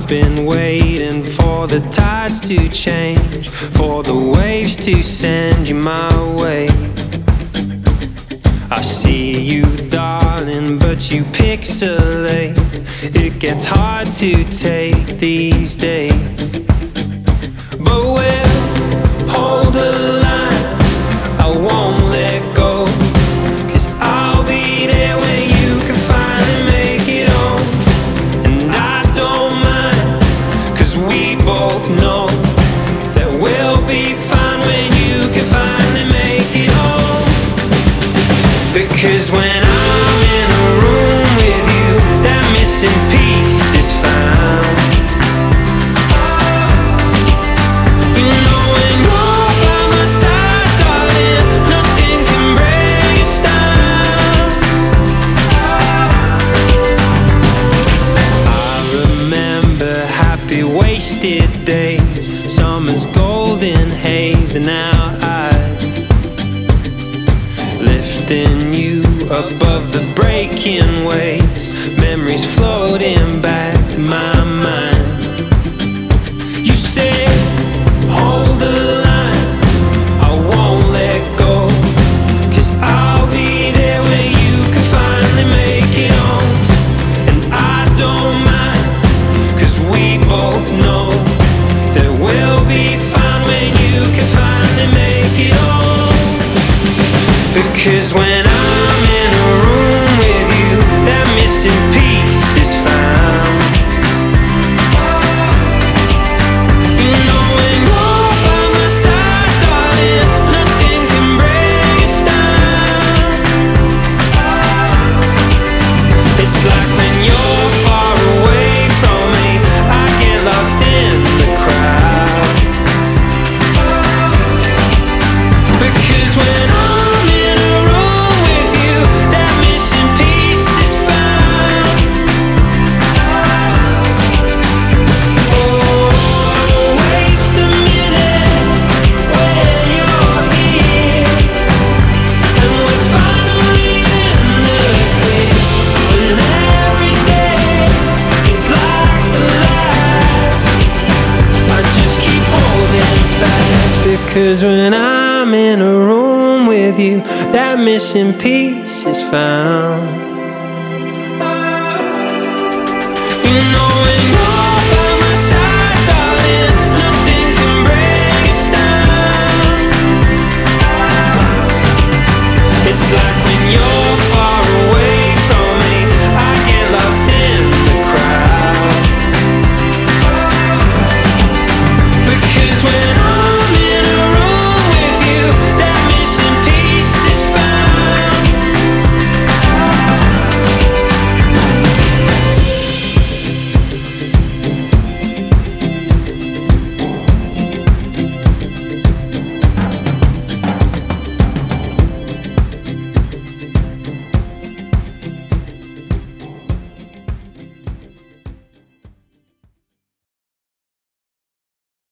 I've been waiting for the tides to change, for the waves to send you my way. I see you, darling, but you pixelate. It gets hard to take these days, but we'll hold the line. I won't let go, 'cause I'll be there when you can finally make it home. And I don't mind, 'cause we both know that we'll be fine when you can finally make it home. Because when I'm in a room with you, that missing piece is found. You know when you're by my side, darling, nothing can break us down. I remember happy wasted days, summer's golden haze in our eyes, lifting you above the breaking waves, memories floating back to my mind. You said, hold the line, I won't let go, 'cause I'll be there when you can finally make it home. And I don't mind, 'cause we both know that we'll be fine when you can finally make it home. Because when I'm in a room with you, that missing piece is found. You know when you're by my side, darling, nothing can break us down. It's like when you're far away from me, I get lost in the crowd. Because when I'm in a room with you, that missing piece is found. Oh, don't waste a minute when you're here, and we're finally in the clear. When every day is like the last, I just keep holding fast. Because when I'm in a room with you, that missing piece is found.